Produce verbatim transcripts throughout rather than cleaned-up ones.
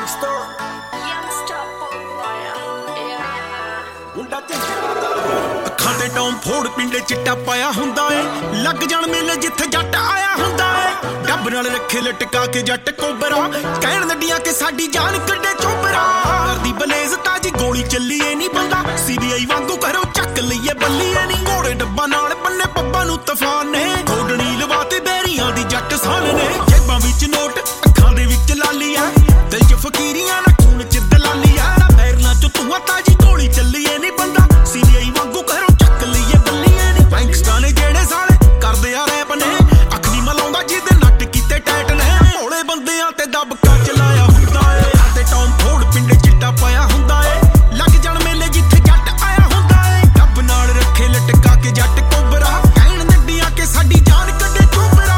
ਅੱਖਾਂ ਤੇ ਟੌਮ ਫੋੜ ਪਿੰਡੇ ਚਿੱਟਾ ਪਾਇਆ ਹੁੰਦਾ ਏ, ਲੱਗ ਜਾਣ ਮੇਲੇ ਜਿੱਥੇ ਜੱਟ ਆਇਆ ਹੁੰਦਾ ਏ। ਡੱਬ ਨਾਲ ਰੱਖੇ ਲਟਕਾ ਕੇ ਜੱਟ ਕੋਬਰਾ, ਕਹਿਣ ਲੱਡੀਆਂ ਕਿ ਸਾਡੀ ਜਾਨ ਕੱਢੇ ਚੋਬਰਾ। ਕਰਦੀ ਬਲੇਜ਼ ਤਾਜੀ ਗੋਲੀ ਚੱਲੀਏ ਨੀ ਬੰਦਾ, ਸੀ ਬੀ ਆਈ ਵਾਂਗੂ ਕਰੋ ਚੱਕ ਲਈਏ ਬੱਲੀਏ ਨੀ। ਘੋੜੇ ਡੱਬਾ ਨਾਲ ਬੰਨੇ ਪੱਬਾਂ ਨੂੰ ਤੂਫਾਨ ਨੇ, ਗੋਡਣੀ ਲਵਾ ਤੇ ਬੈਰੀਆਂ ਦੀ ਜੱਟ ਸਾਨ ਨੇ। ਜੇਬਾਂ ਵਿੱਚ ਨੋਟ ਅੱਖਾਂ ਦੇ ਵਿੱਚ ਲਾਲੀ ਆ, ਦਿਲ ਚ ਫਕੀਰੀਆਂ ਨਾ ਖੂਨ ਚ ਦਲਾਲੀ ਆ। ਪੈਰਨਾ ਚ ਧੂਆਂ ਤਾਜੀ ਗੋਲੀ ਚੱਲੀਏ ਨੀ ਬੰਦਾ, ਸੀ ਬੀ ਆਈ ਵਾਂਗੂ ਕਰੋ ਚੱਕ ਲਈਏ ਬੱਲੀਏ ਨੀ। ਗੈਂਗਸਟਰ ਨੇ ਜਿਹੜੇ ਸਾਲੇ ਕਰਦੇ ਆ ਰੈਪ ਨੇ, ਅੱਖ ਨੀ ਮਲਾਉਂਦਾ ਜਿਹਦੇ ਨੱਟ ਕੀਤੇ ਟੈਟ ਨੇ। ਭੋਲੇ ਬੰਦਿਆਂ ਤੇ ਦਬਕਾ ਚਲਾਇਆ ਹੁੰਦਾ ਏ, ਤੇ ਟੌਮ ਫੋੜ ਪਿੰਡੇ ਚਿੱਟਾ ਪਾਇਆ ਹੁੰਦਾ ਏ। ਲੱਗ ਜਾਣ ਮੇਲੇ ਜਿੱਥੇ ਜੱਟ ਆਇਆ ਹੁੰਦਾ ਏ, ਡੱਬ ਨਾਲ ਰੱਖੇ ਲਟਕਾ ਕੇ ਜੱਟ ਕੋਬਰਾ, ਕਹਿਣ ਲੱਡੀਆਂ ਕਿ ਸਾਡੀ ਜਾਨ ਕੱਢੇ ਚੋਬਰਾ।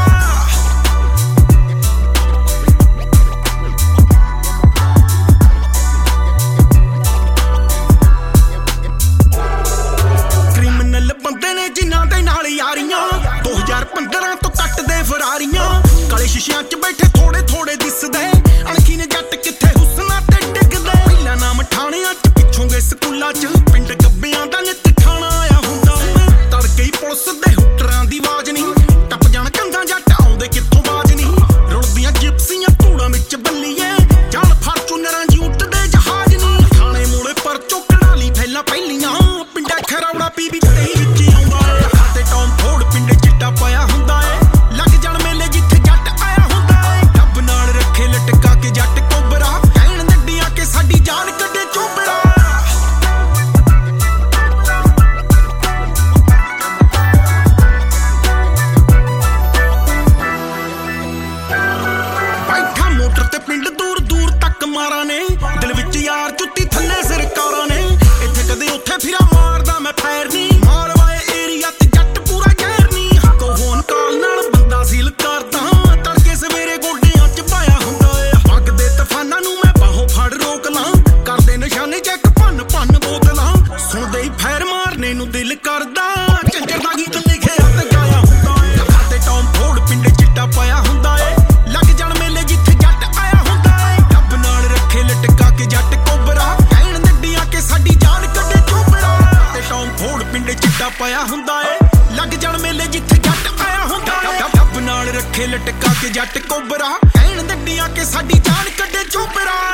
ਕ੍ਰਿਮੀਨਲ ਬੰਦੇ ਨੇ ਜਿਨ੍ਹਾਂ ਦੇ ਨਾਲ ਯਾਰੀਆਂ, ਦੋ ਹਜ਼ਾਰ ਪੰਦਰਾਂ ਤੋਂ ਕੱਟਦੇ ਫਰਾਰੀਆਂ। ਕਾਲੇ ਸ਼ੀਸ਼ਿਆਂ ਚ ਬੈਠੇ ਥੋੜੇ ਥੋੜੇ ਦਿਸਦੇ, ਅਣਖੀ ਨੇ ਜੱਟ ਕਿੱਥੇ ਹੁਸਨਾ ਤੇ ਡਿੱਗਦੇ। ਪਹਿਲਾਂ ਨਾਮ ਠਾਣਿਆਂ ਚ ਪਿੱਛੋਂਗੇ ਸਕੂਲਾਂ ਚ, ਪਿੰਡ ਗੱਬਿਆਂ ਦਾ ਨਿੱਤ ਖਾਣਾ ਆਇਆ ਹੁੰਦਾ। ਤੜਕੇ ਹੀ ਪੁਲਿਸ ਦੇ ਹੁੱਟਰਾਂ ਦੀ ਆਵਾਜ਼ ਨਹੀਂ, ਟੱਪ ਜਾਣ ਕੰਧਾਂ ਜੱਟ ਆਉਂਦੇ ਕਿੱਥੋਂ ਬਾਜ ਨਹੀਂ। ਰੁਲਦੀਆਂ ਜਿਪਸੀਆਂ ਧੂੜਾਂ ਵਿੱਚ ਬੱਲੀਏ, ਜਾਣ ਫਾਰਚੂਨਰਾਂ ਜੀ ਉੱਡਦੇ ਜਹਾਜ਼ ਨਹੀਂ। ਥਾਣੇ ਮੋੜੇ ਪਰ ਚੋਕੜਾ ਲਈ ਫੈਲਾ ਪਹਿਲੀਆਂ, ਪਿੰਡਾ ਖਰੌੜਾ ਪੀ ਵੀ ਤੇ ਵਿੱਚ ਆਉਂਦਾ ਏ। ਤੇ ਟੌਮ ਫੋੜ ਪਿੰਡੇ ਚਿੱਟਾ ਪਾਇਆ ਹੁੰਦਾ ਏ, ਲੱਗ ਜਾਣ ਮੇਲੇ ਜਿੱਥੇ ਜੱਟ ਆਇਆ ਹੁੰਦਾ ਏ। ਡੱਬ ਨਾਲ ਰੱਖੇ ਲਟਕਾ ਕੇ ਜੱਟ ਕੋਬਰਾ, ਕਹਿਣ ਲੱਡੀਆਂ ਕਿ ਸਾਡੀ ਜਾਨ ਕੱਢੇ ਚੋਬਰਾ। ਬੈਠਾ ਮੋਟਰ ਤੇ ਪਿੰਡ ਦੂਰ ਦੂਰ ਤੱਕ ਮਾਰਾਂ ਨੇ, ਦਿਲ ਵਿੱਚ ਯਾਰ ਜੁੱਤੀ ਥੱਲੇ ਸਰਕਾਰਾਂ ਨੇ। ਇੱਥੇ ਕਦੇ ਉੱਥੇ ਫਿਰਾ ਮਾਰਦਾ ਮੈਂ ਫੈਰ ਨੀ, ਮਾਲਵਾਏ ਏਰੀਆ ਤੇ ਜੱਟ ਪੂਰਾ ਜ਼ਹਿਰ ਨੀ। ਹੱਕੋ ਫੋਨ ਕਾਲ ਨਾਲ ਬੰਦਾ ਸੀਲ ਕਰਦਾ, ਤੜਕੇ ਸਵੇਰੇ ਗੋਡਿਆਂ ਚ ਪਾਇਆ ਹੁੰਦਾ ਏ। ਪੱਗ ਦੇ ਤੂਫਾਨਾਂ ਨੂੰ ਮੈਂ ਬਾਹੋਂ ਫੜ ਰੋਕ ਲਾਂ, ਕਰਦੇ ਨਿਸ਼ਾਨੇ ਚੈੱਕ ਭੰਨ ਭੰਨ ਬੋਤਲਾਂ। ਸੁਣਦੇ ਹੀ ਫੈਰ ਮਾਰਨੇ ਨੂੰ ਦਿਲ ਕਰਦਾ, ਝੰਜਰ ਦਾ ਗੀਤ ਲਿਖਿਆ ਤੇ ਗਾਇਆ ਹੁੰਦਾ ਏ। ਤੇ ਟੌਮ ਫੋੜ ਪਿੰਡੇ ਚਿੱਟਾ ਪਾਇਆ ਹੁੰਦਾ ਏ, ਲੱਗ ਜਾਣ ਮੇਲੇ ਜਿੱਥੇ ਜੱਟ ਆਇਆ ਹੁੰਦਾ ਏ। ਡੱਬ ਨਾਲ ਰੱਖੇ ਲਟਕਾ ਕੇ ਜੱਟ ਕੋਬਰਾ, ਕਹਿਣ ਲੱਡੀਆਂ ਕਿ ਸਾਡੀ ਜਾਨ ਕੱਢੇ ਚੋਬਰਾ। ਤੇ ਟੌਮ ਫੋੜ ਪਿੰਡੇ ਚਿੱਟਾ ਪਾਇਆ ਹੁੰਦਾ ਏ, ਲੱਗ ਜਾਣ ਮੇਲੇ ਜਿੱਥੇ ਜੱਟ ਆਇਆ ਹੁੰਦਾ ਏ। ਡੱਬ ਨਾਲ ਰੱਖੇ ਲਟਕਾ ਕੇ ਜੱਟ ਕੋਬਰਾ, ਕਹਿਣ ਲੱਡੀਆਂ ਕਿ ਸਾਡੀ ਜਾਨ ਕੱਢੇ ਚੋਬਰਾ।